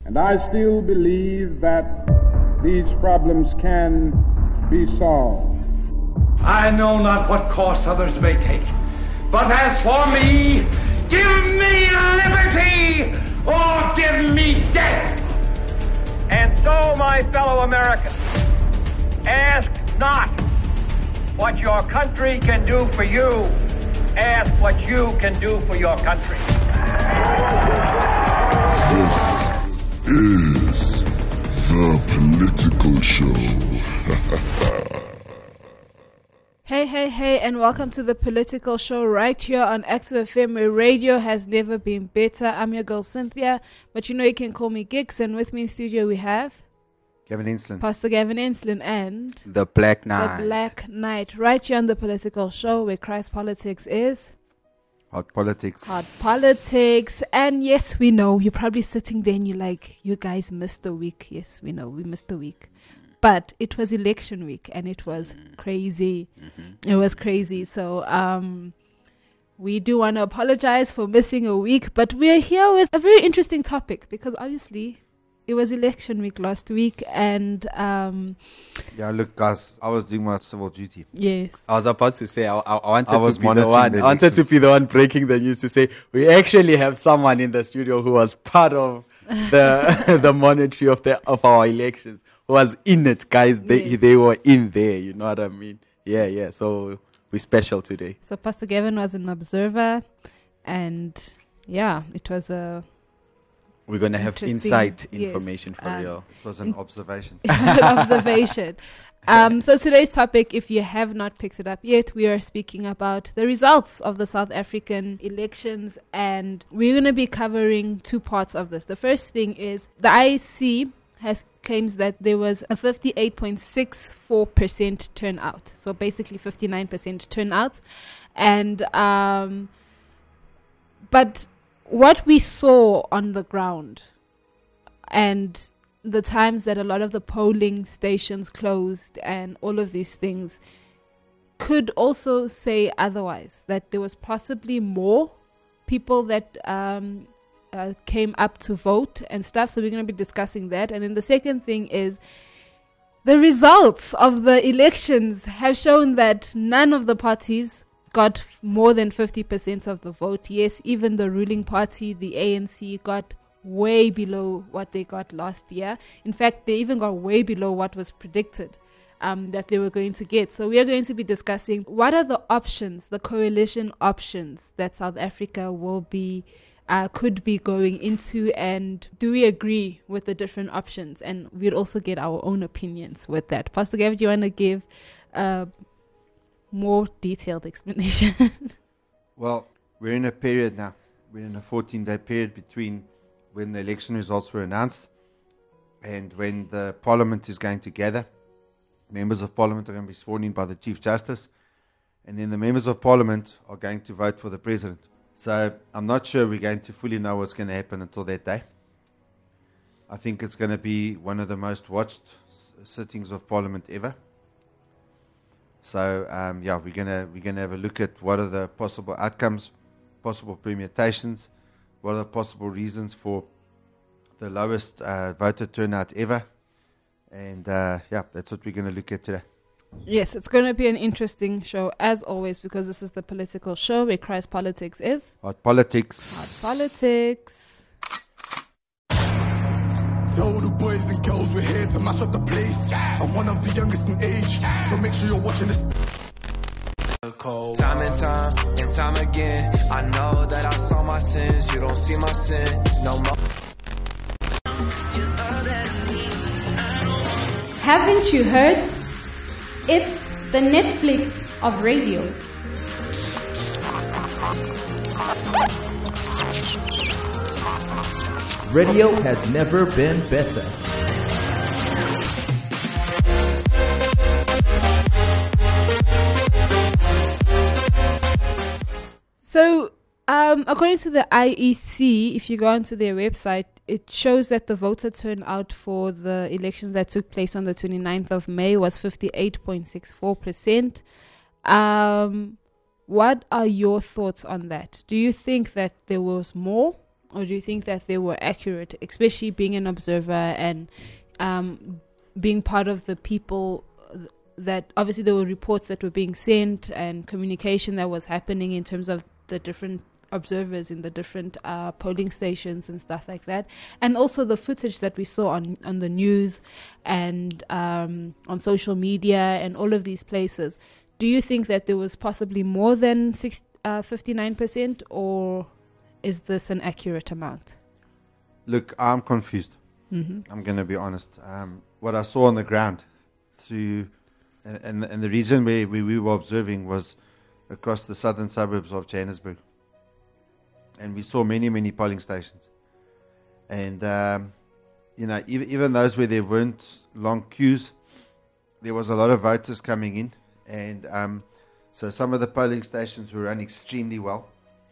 And I still believe that these problems can be solved. I know not what course others may take, but as for me, give me liberty or give me death. And so, my fellow Americans, ask not what your country can do for you. Ask what you can do for your country. This is the Political Show. Hey, and welcome to the Political Show right here on Active FM, where radio has never been better. I'm your girl Cynthia, but you know you can call me Gix, and with me in studio we have Gavin Enslin. Pastor Gavin Enslin and The Black Knight. The Black Knight, right here on the Political Show, where Christ politics is Hot politics. hot politics. And yes, we know you're probably sitting there and you're like, you guys missed a week. Yes, we know we missed a week. But it was election week and it was crazy. It was crazy. So we do want to apologize for missing a week, but we're here with a very interesting topic because obviously it was election week last week and Yeah, look, guys, I was doing my civil duty. yes. I was about to say I wanted I was to be the monitoring one. the I wanted to elections. be the one breaking the news to say we actually have someone in the studio who was part of the the monitoring of our elections. Who was in it, guys? Yes. They were in there. You know what I mean? Yeah. So we're special today. So Pastor Gavin was an observer and yeah, it was a We're gonna have Interesting. insight Yes, information for real. It was an observation. observation. So today's topic, if you have not picked it up yet, we are speaking about the results of the South African elections, and we're going to be covering two parts of this. The first thing is the IEC claims that there was a 58.64% turnout, so basically 59% turnout, and but what we saw on the ground and the times that a lot of the polling stations closed and all of these things could also say otherwise, that there was possibly more people that came up to vote and stuff. So we're going to be discussing that. And then the second thing is the results of the elections have shown that none of the parties got more than 50% of the vote. Yes, even the ruling party, the ANC, got way below what they got last year. In fact, they even got way below what was predicted that they were going to get. So we are going to be discussing what are the options, the coalition options that South Africa will be could be going into, and do we agree with the different options? And we'll also get our own opinions with that. Pastor Gav, do you want to give a more detailed explanation? Well, we're in a period now. We're in a 14-day period between when the election results were announced and when the parliament is going to gather. Members of parliament are going to be sworn in by the Chief Justice, and then the members of parliament are going to vote for the president. So I'm not sure we're going to fully know what's going to happen until that day. I think it's going to be one of the most watched sittings of parliament ever. So yeah, we're gonna have a look at what are the possible outcomes, possible permutations, what are the possible reasons for the lowest voter turnout ever, and yeah, that's what we're going to look at today. Yes, it's going to be an interesting show as always, because this is the Political Show where Christ politics is Hot politics. hot politics. Yo, the boys and girls, we're here to mash up the place. I'm one of the youngest in age, so make sure you're watching this. Time and time again, I know that I saw my sins. You don't see my sin no more. Haven't you heard? It's the Netflix of radio. Radio has never been better. So, according to the IEC, if you go onto their website, it shows that the voter turnout for the elections that took place on the 29th of May was 58.64%. What are your thoughts on that? Do you think that there was more or do you think that they were accurate, especially being an observer and being part of the people that obviously there were reports that were being sent and communication that was happening in terms of the different observers in the different polling stations and stuff like that, and also the footage that we saw on the news and on social media and all of these places. Do you think that there was possibly more than 59%, or is this an accurate amount? Look, I'm confused. I'm going to be honest. What I saw on the ground through, and the region where we were observing was across the southern suburbs of Johannesburg. And we saw many, many polling stations. And, even those where there weren't long queues, there was a lot of voters coming in. And so some of the polling stations were run extremely well.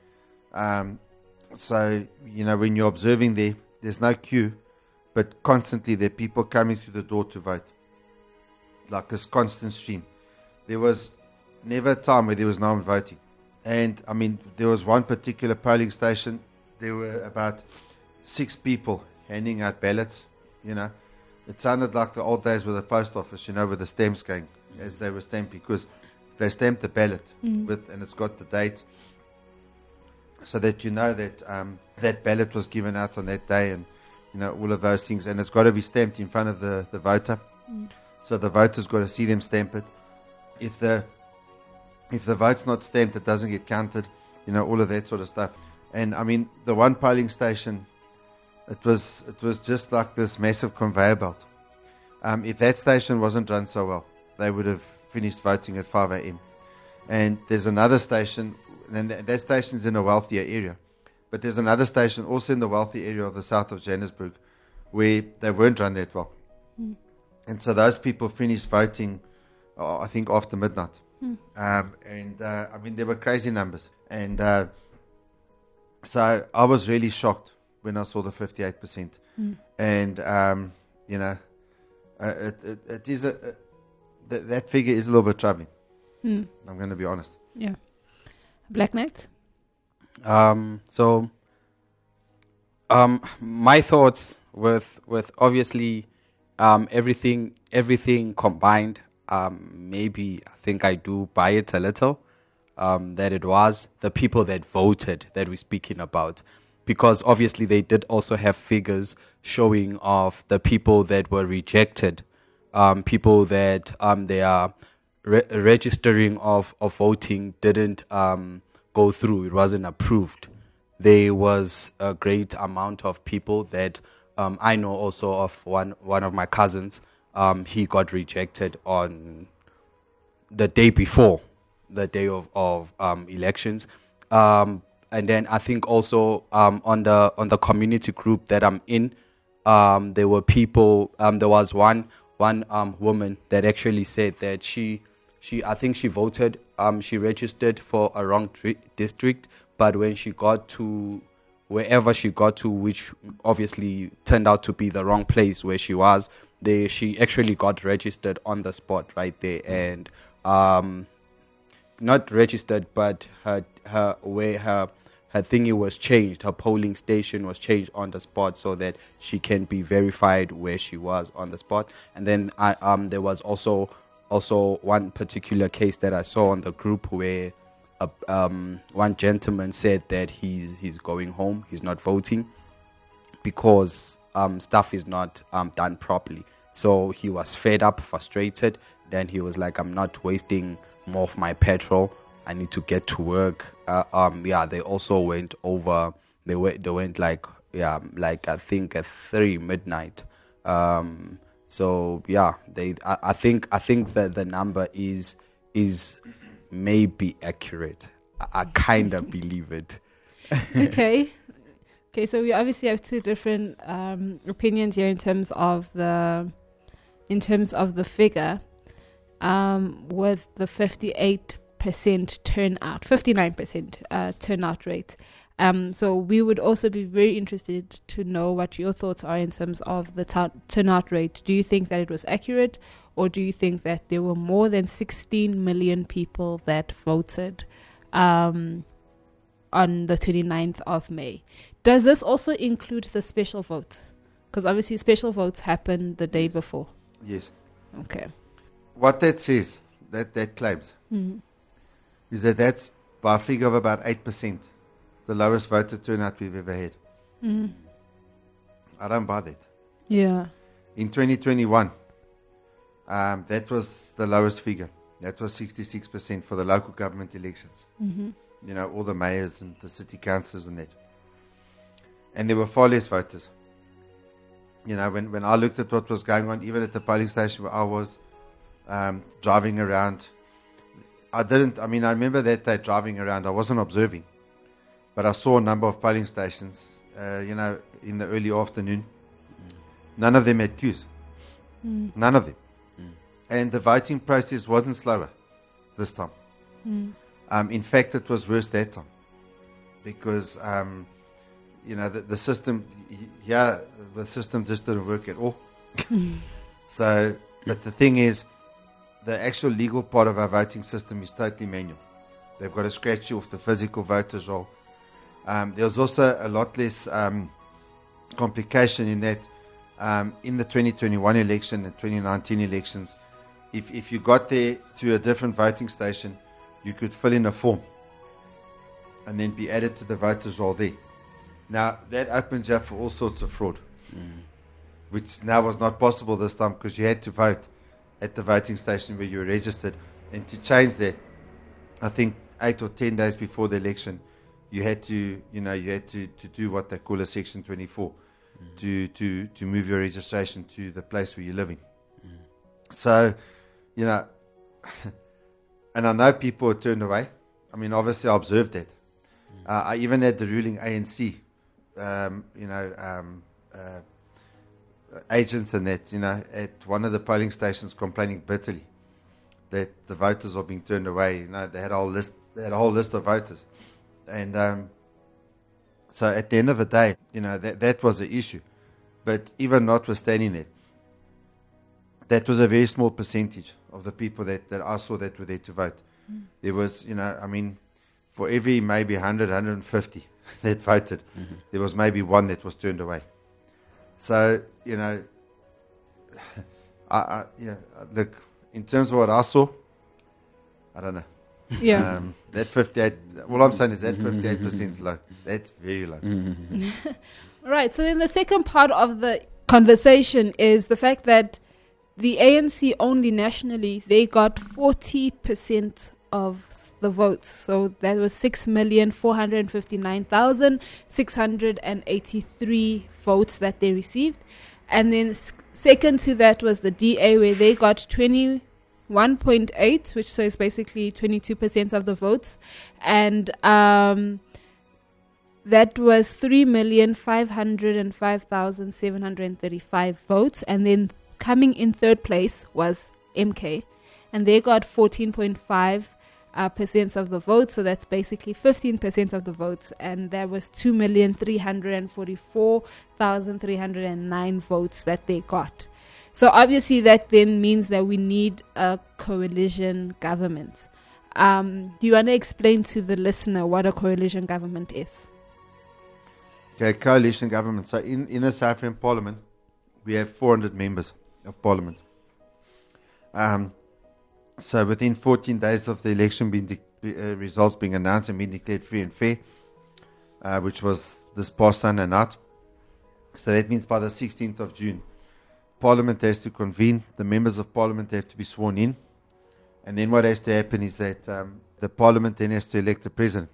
So, when you're observing there, there's no queue, but constantly there are people coming through the door to vote. Like this constant stream. There was never a time where there was no one voting. And, there was one particular polling station, there were about 6 people handing out ballots, It sounded like the old days with the post office, with the stamps going as they were stamped, because they stamped the ballot and it's got the date, so that that that ballot was given out on that day, and, all of those things. And it's got to be stamped in front of the voter. So the voter's got to see them stamp it. If the vote's not stamped, it doesn't get counted, all of that sort of stuff. And the one polling station, it was just like this massive conveyor belt. If that station wasn't run so well, they would have finished voting at 5 a.m. And there's another station, and that station's in a wealthier area. But there's another station also in the wealthy area of the south of Johannesburg where they weren't run that well. And so those people finished voting, I think, after midnight. There were crazy numbers. And so I was really shocked when I saw the 58%. And, it is that figure is a little bit troubling. I'm going to be honest. Yeah. Black Knight? My thoughts with obviously everything combined, maybe I think I do buy it a little, that it was the people that voted that we're speaking about, because obviously they did also have figures showing of the people that were rejected, people that they are registering of voting didn't go through, it wasn't approved. There was a great amount of people that I know also of one of my cousins, he got rejected on the day before, the day of elections. And then I think also on the community group that I'm in, there were people, there was one woman that actually said that I think she voted, she registered for a wrong district, but when she got to wherever she got to, which obviously turned out to be the wrong place where she was, she actually got registered on the spot right there, and not registered, but her thingy was changed, her polling station was changed on the spot so that she can be verified where she was on the spot. And then there was also one particular case that I saw on the group where one gentleman said that he's going home, he's not voting because stuff is not done properly. So he was fed up, frustrated. Then he was like, I'm not wasting more of my petrol, I need to get to work. They also went over, they went like I think at 3 midnight. So yeah, I think that the number is maybe accurate. I kind of believe it. Okay, so we obviously have two different opinions here in terms of the figure, with the 59% turnout rate. So we would also be very interested to know what your thoughts are in terms of the turnout rate. Do you think that it was accurate, or do you think that there were more than 16 million people that voted? on the 29th of May. Does this also include the special vote? Because obviously special votes happen the day before. Yes. Okay. What that says, that claims, is that that's by a figure of about 8%, the lowest voter turnout we've ever had. I don't buy that. Yeah. In 2021, that was the lowest figure. That was 66% for the local government elections. You know, all the mayors and the city councillors and that. And there were far less voters. You know, when I looked at what was going on, even at the polling station where I was driving around, I remember that day driving around, I wasn't observing, but I saw a number of polling stations, in the early afternoon. None of them had queues. None of them. And the voting process wasn't slower this time. In fact, it was worse that time because, the system, the system just didn't work at all. So, but the thing is, the actual legal part of our voting system is totally manual. They've got to scratch you off the physical voters roll. There was also a lot less complication in that in the 2021 election and 2019 elections, if you got there to a different voting station, you could fill in a form and then be added to the voters roll there. Now, that opens you up for all sorts of fraud, which now was not possible this time because you had to vote at the voting station where you were registered. And to change that, I think 8 or 10 days before the election, you had to do what they call a Section 24 to move your registration to the place where you're living. So, and I know people were turned away. I mean, obviously I observed that. I even had the ruling ANC, agents and that, at one of the polling stations complaining bitterly that the voters are being turned away. They had a whole list of voters. And so at the end of the day, that was the issue. But even notwithstanding that was a very small percentage of the people that I saw that were there to vote. There was, for every maybe 100, 150 that voted, there was maybe one that was turned away. So, look, in terms of what I saw, I don't know. Yeah. That 58, all I'm saying is that 58% is low. That's very low. Right. So then the second part of the conversation is the fact that the ANC only nationally, they got 40% of the votes. So that was 6,459,683 votes that they received. And then second to that was the DA, where they got 21.8, which so is basically 22% of the votes. And that was 3,505,735 votes. And then coming in third place was MK, and they got 14.5% of the votes. So that's basically 15% of the votes, and there was 2,344,309 votes that they got. So obviously that then means that we need a coalition government. Do you want to explain to the listener what a coalition government is? Okay, coalition government. So in the South African Parliament, we have 400 members of Parliament. So within 14 days of the election results being announced and being declared free and fair, which was this past Sunday night. So that means by the 16th of June, Parliament has to convene. The members of Parliament have to be sworn in. And then what has to happen is that the Parliament then has to elect a president.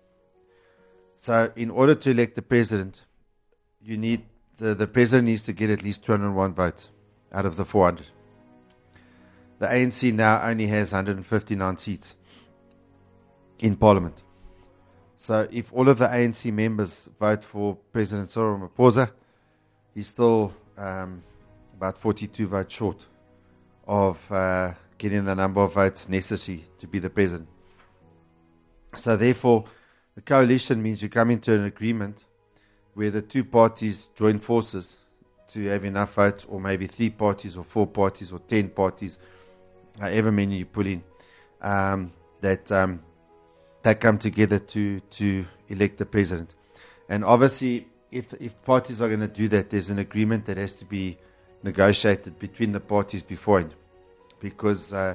So in order to elect the president, you need the president needs to get at least 201 votes out of the 400. The ANC now only has 159 seats in Parliament. So if all of the ANC members vote for President Cyril Ramaphosa, he's still about 42 votes short of getting the number of votes necessary to be the president. So therefore, the coalition means you come into an agreement where the two parties join forces to have enough votes, or maybe 3 parties or 4 parties or 10 parties, however many you pull in, that they come together to elect the president. And obviously, if parties are going to do that, there's an agreement that has to be negotiated between the parties beforehand, because they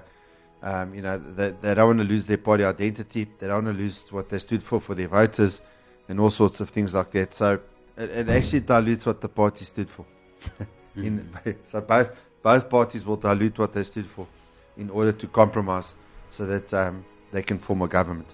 don't want to lose their party identity, they don't want to lose what they stood for their voters, and all sorts of things like that. So it actually dilutes what the party stood for. So both parties will dilute what they stood for in order to compromise, so that they can form a government.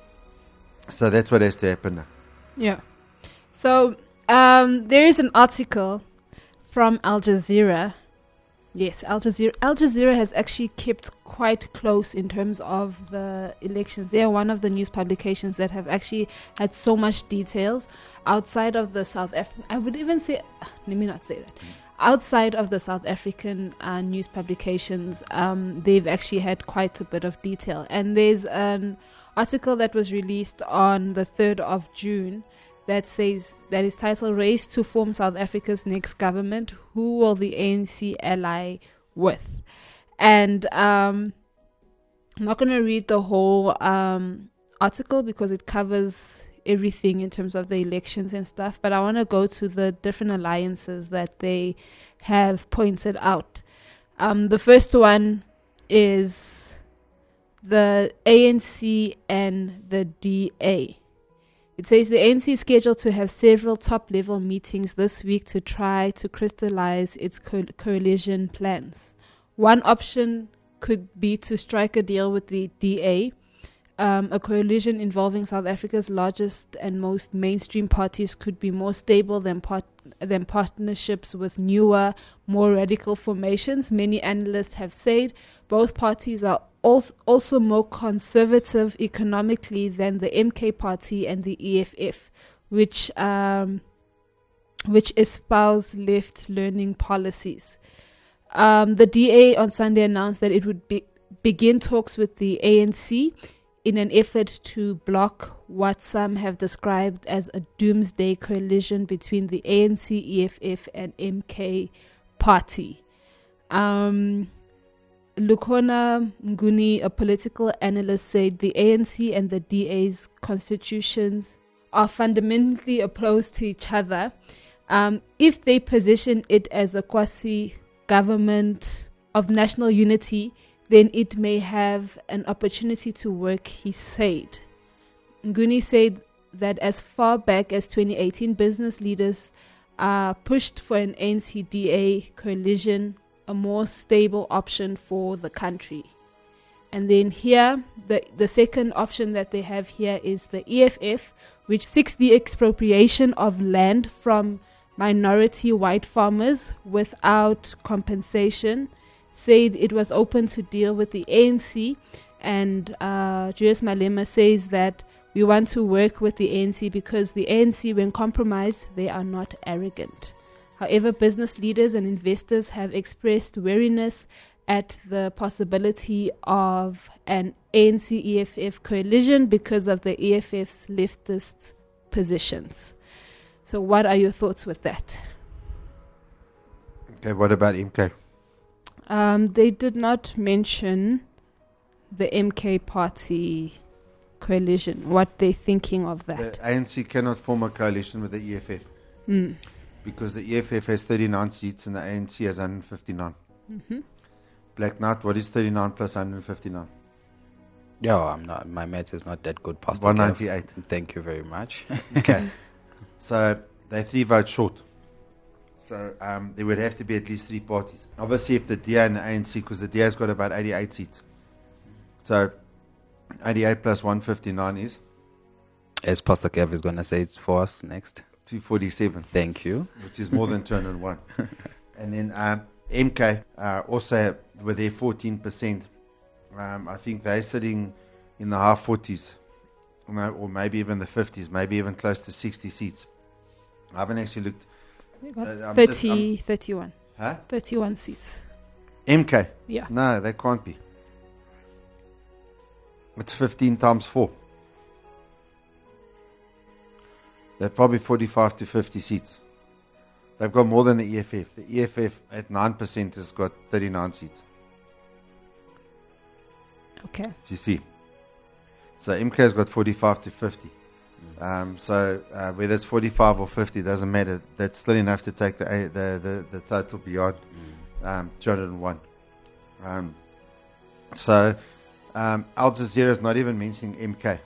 So that's what has to happen now. Yeah. So there is an article from Al Jazeera. Yes, Al Jazeera has actually kept quite close in terms of the elections. They are one of the news publications that have actually had so much details outside of the South African. I would even say, let me not say that. Outside of the South African news publications, they've actually had quite a bit of detail. And there's an article that was released on the 3rd of June that says, that is titled "Race to Form South Africa's Next Government. Who will the ANC ally with?" And I'm not going to read the whole article because it covers everything in terms of the elections and stuff, but I want to go to the different alliances that they have pointed out. The first one is the ANC and the DA. It says the ANC is scheduled to have several top-level meetings this week to try to crystallize its coalition plans. One option could be to strike a deal with the DA, a coalition involving South Africa's largest and most mainstream parties could be more stable than partnerships with newer, more radical formations. Many analysts have said both parties are also more conservative economically than the MK party and the EFF, which espouse left-leaning policies. The DA on Sunday announced that it would begin talks with the ANC in an effort to block what some have described as a doomsday coalition between the ANC, EFF, and MK party. Lukhona Mnguni, a political analyst, said the ANC and the DA's constitutions are fundamentally opposed to each other. If they position it as a quasi-government of national unity, then it may have an opportunity to work, he said. Nguni said that as far back as 2018, business leaders pushed for an ANC-DA coalition, a more stable option for the country. And then here, the second option that they have here is the EFF, which seeks the expropriation of land from minority white farmers without compensation, said it was open to deal with the ANC. And Julius Malema says that we want to work with the ANC because the ANC, when compromised, they are not arrogant. However, business leaders and investors have expressed wariness at the possibility of an ANC-EFF coalition because of the EFF's leftist positions. So what are your thoughts with that? Okay, what about MK? They did not mention the MK party coalition, what they're thinking of that. The ANC cannot form a coalition with the EFF because the EFF has 39 seats and the ANC has 159. Mm-hmm. Black Knight, what is 39 plus 159? Yeah, I'm not. My maths is not that good, Pastor. 198. Thank you very much. Okay, so they're 3 votes short. So there would have to be at least 3 parties. Obviously, if the DA and the ANC, because the DA's got about 88 seats. So 88 plus 159 is? As Pastor Kev is going to say it for us next. 247. Thank you. Which is more than 201. And then MK also with their 14%. I think they're sitting in the high 40s, or maybe even the 50s, maybe even close to 60 seats. I haven't actually looked. They got 31. Huh? 31 seats. MK? Yeah. No, they can't be. It's 15 times 4. They're probably 45 to 50 seats. They've got more than the EFF. The EFF at 9% has got 39 seats. Okay. Do you see? So MK's got 45 to 50. So whether it's 45 or 50 doesn't matter. That's still enough to take the total beyond 201. So Al Jazeera is not even mentioning MK.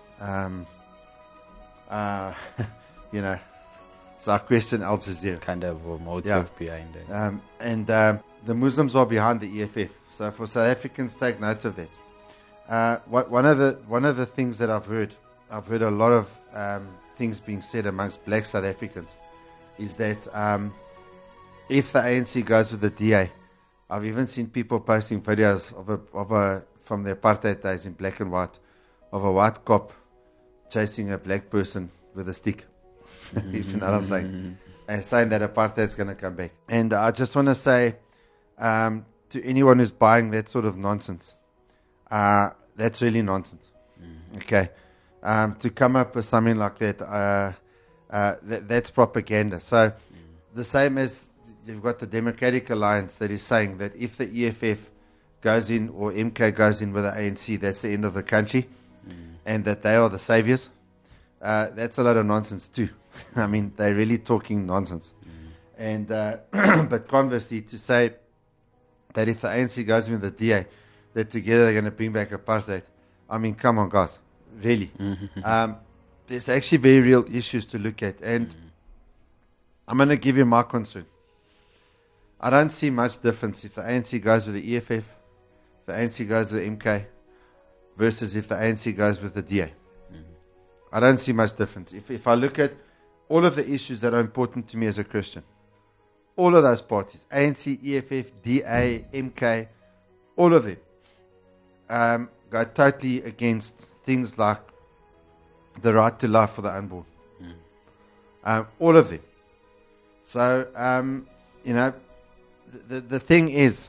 You know, so I question Al Jazeera. Kind of a motive behind it. And the Muslims are behind the EFF. So for South Africans, take note of that. One of the things that I've heard a lot of things being said amongst black South Africans, is that if the ANC goes with the DA, I've even seen people posting videos of a from the apartheid days in black and white, of a white cop chasing a black person with a stick. If you know what I'm saying, and saying that apartheid is going to come back. And I just want to say to anyone who's buying that sort of nonsense, that's really nonsense. Okay. To come up with something like that, that's propaganda. So the same as you've got the Democratic Alliance that is saying that if the EFF goes in or MK goes in with the ANC, that's the end of the country, and that they are the saviors. That's a lot of nonsense too. I mean, they're really talking nonsense. And but conversely, to say that if the ANC goes in with the DA, that together they're going to bring back apartheid. I mean, come on, guys. Really. There's actually very real issues to look at. And I'm going to give you my concern. I don't see much difference if the ANC goes with the EFF, if the ANC goes with the MK, versus if the ANC goes with the DA. I don't see much difference. If I look at all of the issues that are important to me as a Christian, all of those parties, ANC, EFF, DA, MK, all of them, go totally against things like the right to life for the unborn. All of them. So, you know, the thing is,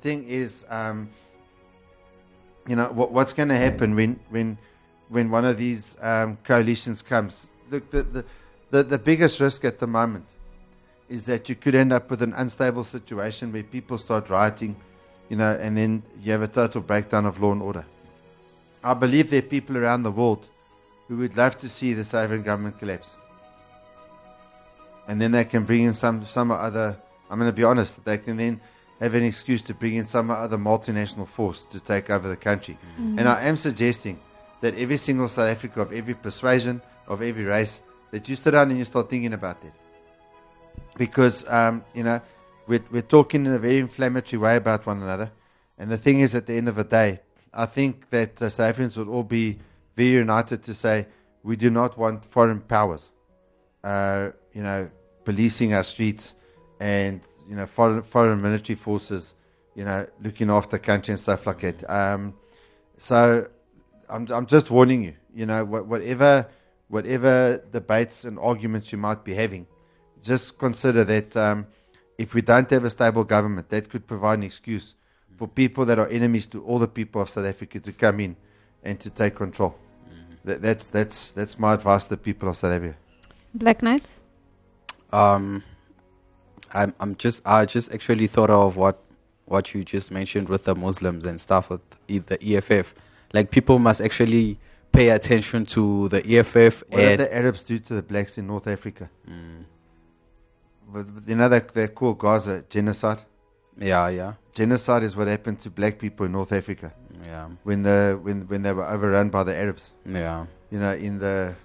you know, what's going to happen when one of these coalitions comes. The biggest risk at the moment is that you could end up with an unstable situation where people start rioting, you know, and then you have a total breakdown of law and order. I believe there are people around the world who would love to see the South African government collapse. And then they can bring in some other, I'm going to be honest, they can then have an excuse to bring in some other multinational force to take over the country. And I am suggesting that every single South Africa, of every persuasion, of every race, that you sit down and you start thinking about that. Because, you know, we're talking in a very inflammatory way about one another. And the thing is, at the end of the day, I think that South Africans would all be very united to say, we do not want foreign powers, you know, policing our streets and, you know, foreign military forces, you know, looking after the country and stuff like that. So I'm just warning you, you know, whatever debates and arguments you might be having, just consider that if we don't have a stable government, that could provide an excuse for people that are enemies to all the people of South Africa to come in and to take control. That's my advice to the people of South Africa. Black Knight? I just actually thought of what you just mentioned with the Muslims and stuff with the EFF. Like, people must actually pay attention to the EFF. What did the Arabs do to the blacks in North Africa? You know, they call Gaza genocide. Yeah. Genocide is what happened to black people in North Africa. Yeah. When they were overrun by the Arabs. Yeah. You know, in the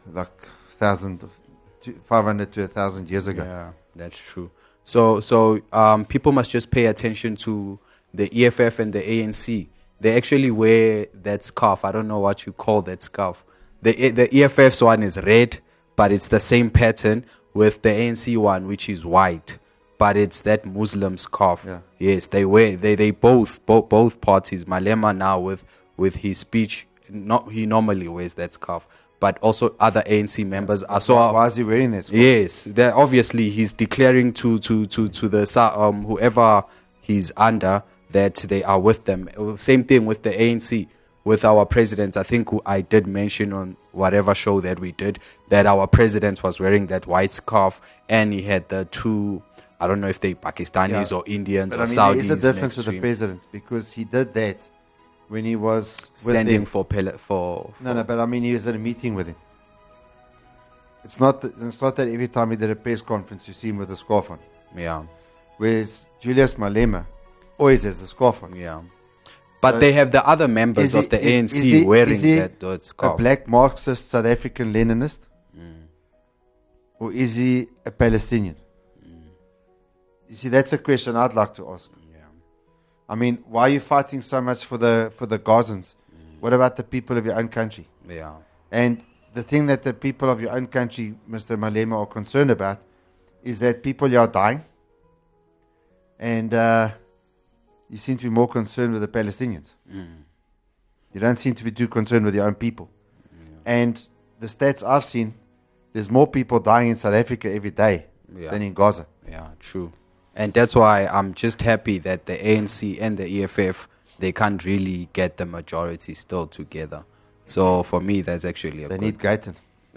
500 to 1,000 years ago. Yeah, that's true. So people must just pay attention to the EFF and the ANC. They actually wear that scarf. I don't know what you call that scarf. The EFF's one is red, but it's the same pattern with the ANC one, which is white, but it's that Muslim scarf. Yeah. Yes, they wear. They both parties. Malema now with his speech, he normally wears that scarf. But also other ANC members are so. Why is he wearing this? Yes, obviously he's declaring to the whoever he's under that they are with them. Same thing with the ANC, with our president. I think I did mention on whatever show that we did that our president was wearing that white scarf, and he had the two. I don't know if they Pakistanis or Indians or Saudis. There is a difference with the president, because he did that when he was standing with him. for No, but I mean, he was at a meeting with him. It's not that every time he did a press conference, you see him with a scarf on. Yeah. Whereas Julius Malema always has the scarf on. Yeah. But So they have the other members of the ANC wearing that scarf. A black Marxist South African Leninist? Or is he a Palestinian? You see, that's a question I'd like to ask. Yeah. I mean, why are you fighting so much for the Gazans? What about the people of your own country? Yeah. And the thing that the people of your own country, Mr. Malema, are concerned about is that people are dying. And you seem to be more concerned with the Palestinians. You don't seem to be too concerned with your own people. And the stats I've seen, there's more people dying in South Africa every day than in Gaza. Yeah, true. And that's why I'm just happy that the ANC and the EFF, they can't really get the majority still together. So for me, that's actually They need Gayton.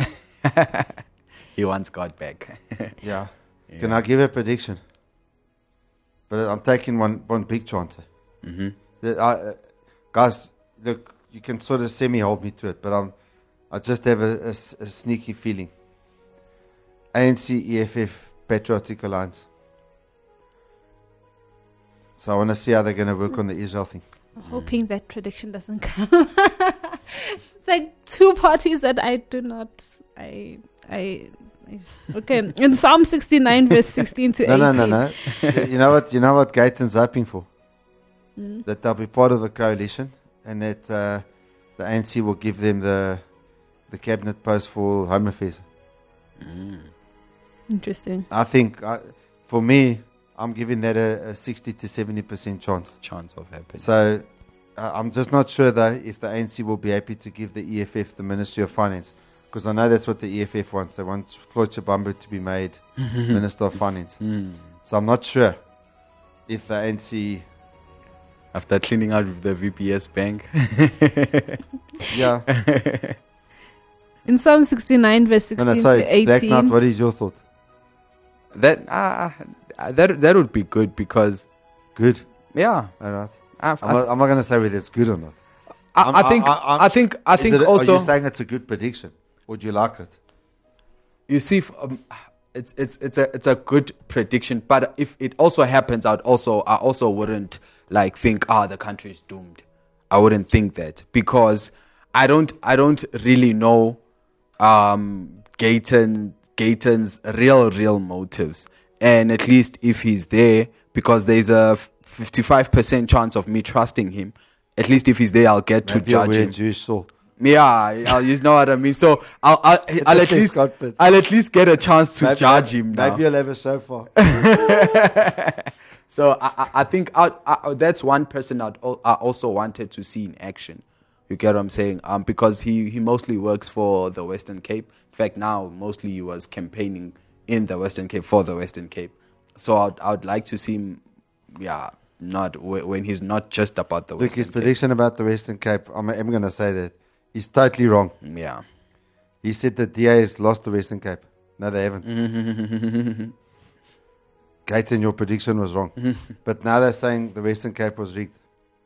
He wants God back. Yeah. Can I give a prediction? But I'm taking one big chance. Guys, look, you can sort of semi-hold me to it, but I just have a sneaky feeling. ANC, EFF, Patriotic Alliance. So I want to see how they're going to work on the Israel thing. I'm hoping that prediction doesn't come. It's like two parties that I do not. Okay, in Psalm 69, verse 16 to 18. No. You know what Gayton's hoping for? That they'll be part of the coalition and that the ANC will give them the cabinet post for Home Affairs. Interesting. I think, for me, I'm giving that a 60 to 70% chance. Chance of happening. So I'm just not sure, though, if the ANC will be happy to give the EFF the Ministry of Finance. Because I know that's what the EFF wants. They want Floyd Chabambu to be made Minister of Finance. So I'm not sure if the ANC... After cleaning out the VPS bank. Yeah. In Psalm 69, verse 16 to 18. Black Knight, what is your thought? That would be good because... Good? Yeah. All right. I'm not going to say whether it's good or not. I think also... Are you saying it's a good prediction? Or do you like it? You see, it's a good prediction, but if it also happens, I also wouldn't like think the country is doomed. I wouldn't think that because I don't really know Gayton's real motives, and at least if he's there, because there's a 55% chance of me trusting him. At least if he's there, I'll get to judge him. Jewish soul. Yeah, you know what I mean. So I'll at least get a chance to judge him now. Maybe you'll have a show for. So I think that's one person I also wanted to see in action. You get what I'm saying? Because he mostly works for the Western Cape. In fact, now mostly he was campaigning in the Western Cape for the Western Cape. So I'd like to see him, not when he's not just about the Western Cape. Look, his prediction about the Western Cape, I'm going to say that he's totally wrong. Yeah. He said that DA has lost the Western Cape. No, they haven't. Gayton, your prediction was wrong. But now they're saying the Western Cape was rigged.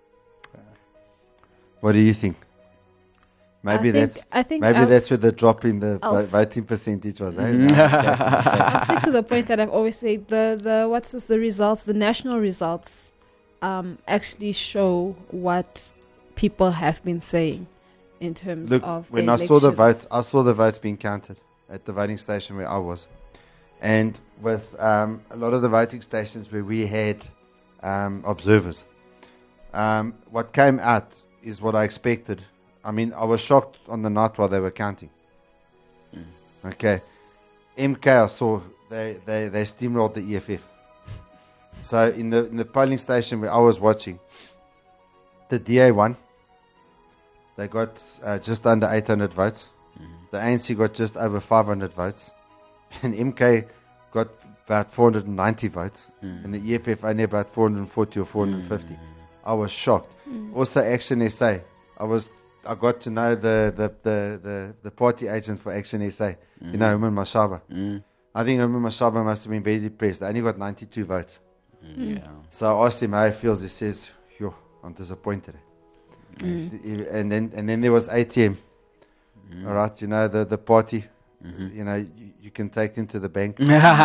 What do you think? Maybe that's where the drop in the voting percentage was. I'll stick to the point that I've always said. The results, the national results, actually show what people have been saying in terms of when the I saw the elections. votes, I saw the votes being counted at the voting station where I was, and with a lot of the voting stations where we had observers, what came out is what I expected. I mean, I was shocked on the night while they were counting. Okay, MK, I saw they steamrolled the EFF. So in the polling station where I was watching, the DA won. They got just under 800 votes. The ANC got just over 500 votes. And MK got about 490 votes. And the EFF only about 440 or 450. I was shocked. Also, Action SA. I got to know the party agent for Action SA. You know, Herman Mashaba. I think Herman Mashaba must have been very depressed. They only got 92 votes. Yeah. So I asked him how he feels. He says, I'm disappointed. And then there was ATM. All right, you know, the party. You know, you can take them to the bank.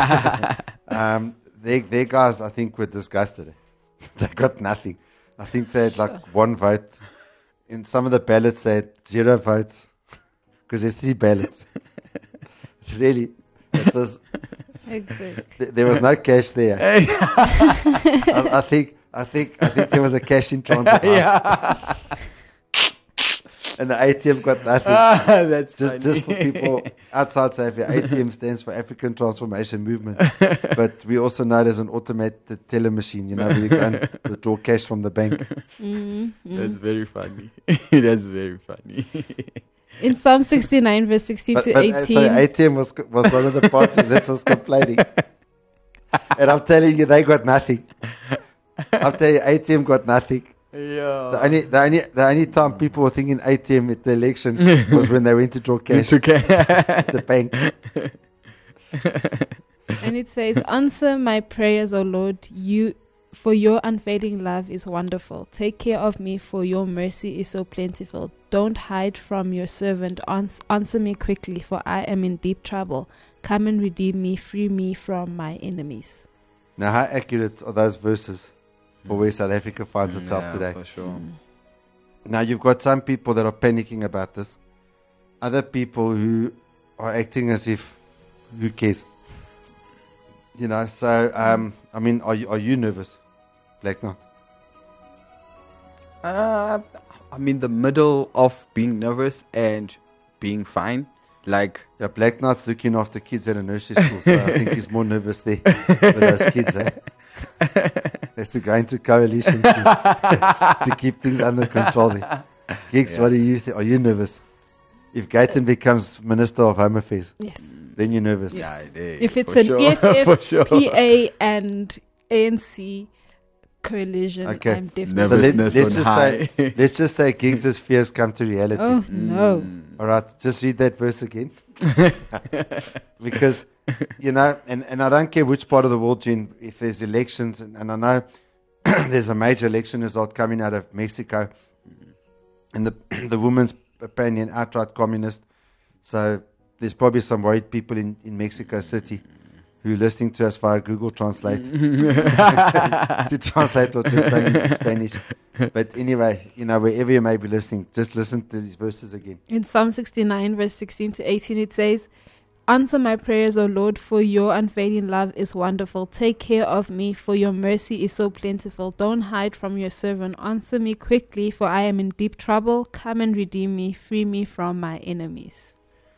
Their guys, I think, were disgusted. They got nothing. I think they had like one vote. In some of the ballots, they had 0 votes because there's 3 ballots. Really, it was. Exactly. There was no cash there. I think there was a cash in transit. And the ATM got nothing. That's just for people outside South Africa. ATM stands for African Transformation Movement. But we also know there's an automated teller machine, you know, where you go and withdraw cash from the bank. That's very funny. That's very funny. In Psalm 69, verse 16 to 18. Sorry, ATM was one of the parties that was complaining. And I'm telling you, they got nothing. I'm telling you, ATM got nothing. Yeah. The only time people were thinking ATM at the election was when they went to draw cash at the bank. And it says, answer my prayers, O Lord, for your unfailing love is wonderful. Take care of me, for your mercy is so plentiful. Don't hide from your servant. Answer me quickly, for I am in deep trouble. Come and redeem me, free me from my enemies. Now, how accurate are those verses for where South Africa finds itself today? For sure. Now, you've got some people that are panicking about this. Other people who are acting as if, who cares? You know, so, I mean, are you nervous, Black Knot? I'm in the middle of being nervous and being fine. Like, yeah, Black Knot's looking after kids at a nursery school, so I think he's more nervous there with those kids, eh? Has to go into coalition to keep things under control there. Gigs, what do you think? Are you nervous? If Gayton becomes Minister of Home Affairs, yes, then you're nervous. Yeah, if it's an EFF, PA and ANC coalition, okay. I'm definitely let's just say Giggs' fears come to reality. Oh no! All right, just read that verse again, because you know, and I don't care which part of the world you're in. If there's elections, and I know there's a major election result coming out of Mexico, and the woman's apparently an outright communist, so there's probably some worried people in Mexico City who are listening to us via Google Translate to translate what we're saying into Spanish. But anyway, you know, wherever you may be listening, just listen to these verses again. In Psalm 69, verse 16 to 18, it says, answer my prayers, O Lord, for your unfailing love is wonderful. Take care of me, for your mercy is so plentiful. Don't hide from your servant. Answer me quickly, for I am in deep trouble. Come and redeem me, free me from my enemies.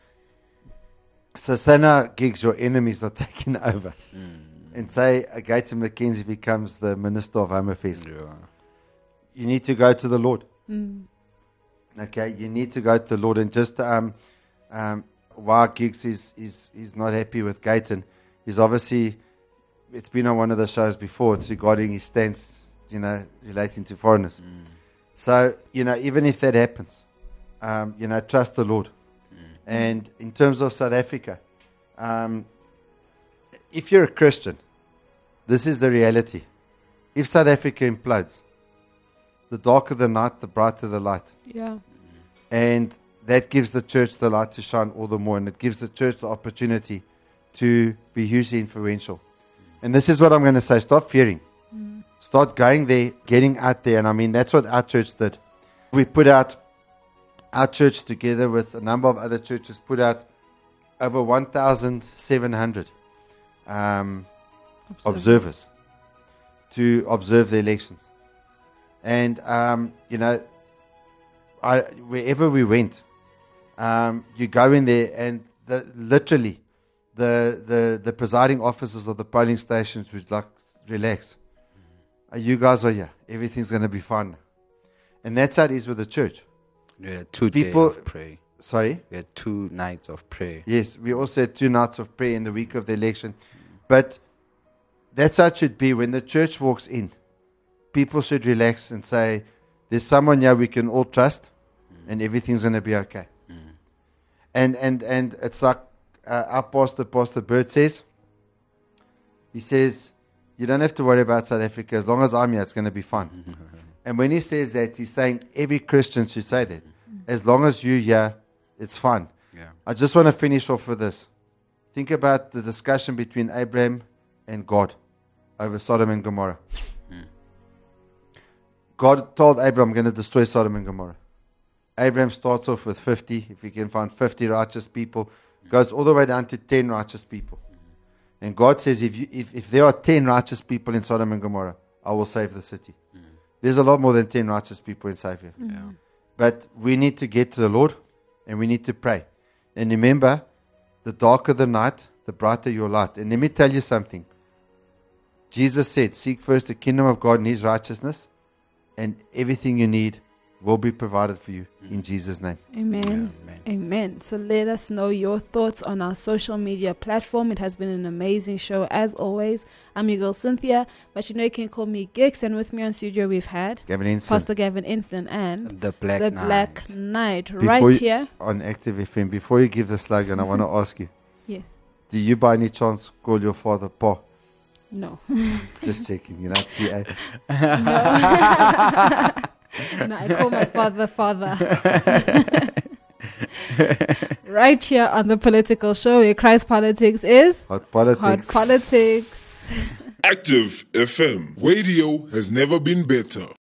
So say now, Gigs, your enemies are taking over. And say Gayton McKenzie becomes the Minister of Home Affairs. Yeah. You need to go to the Lord. Okay, you need to go to the Lord. And just why Gigs is not happy with Gayton is obviously, it's been on one of the shows before, it's regarding his stance, you know, relating to foreigners. So, you know, even if that happens, you know, trust the Lord. And in terms of South Africa, if you're a Christian, this is the reality. If South Africa implodes, the darker the night, the brighter the light. Yeah. And that gives the church the light to shine all the more. And it gives the church the opportunity to be hugely influential. And this is what I'm going to say. Stop fearing. Start going there, getting out there. And I mean, that's what our church did. We put out, our church together with a number of other churches, put out over 1,700 observers to observe the elections. And, you know, wherever we went, you go in there and literally the presiding officers of the polling stations would like, relax. You guys are here. Everything's going to be fine. And that's how it is with the church. Yeah, 2 days of prayer. Sorry? We had 2 nights of prayer. Yes, we also had 2 nights of prayer in the week of the election. But that's how it should be. When the church walks in, people should relax and say, there's someone here we can all trust, and everything's going to be okay. And it's like our Pastor Bird says, he says, you don't have to worry about South Africa. As long as I'm here, it's going to be fine. And when he says that, he's saying every Christian should say that. As long as you're here, it's fine. Yeah. I just want to finish off with this. Think about the discussion between Abraham and God over Sodom and Gomorrah. God told Abraham, I'm going to destroy Sodom and Gomorrah. Abraham starts off with 50. If he can find 50 righteous people, goes all the way down to 10 righteous people. And God says, if there are 10 righteous people in Sodom and Gomorrah, I will save the city. There's a lot more than 10 righteous people in Savior. Yeah. But we need to get to the Lord and we need to pray. And remember, the darker the night, the brighter your light. And let me tell you something. Jesus said, seek first the kingdom of God and his righteousness, and everything you need will be provided for you in Jesus' name. Amen. Amen. So let us know your thoughts on our social media platform. It has been an amazing show as always. I'm your girl Cynthia, but you know you can call me Gix. And with me on studio we've had Gavin Ensign. Pastor Gavin Ensign and The Black Knight Before right you- here. On Active FM. Before you give the slogan, I want to ask you, Yes. do you by any chance call your father Pa? No. Just checking, you know, PA. No, I call my father. Right here on the Political Show, where Christ Politics is Hot politics. Hot Politics. Active FM. Radio has never been better.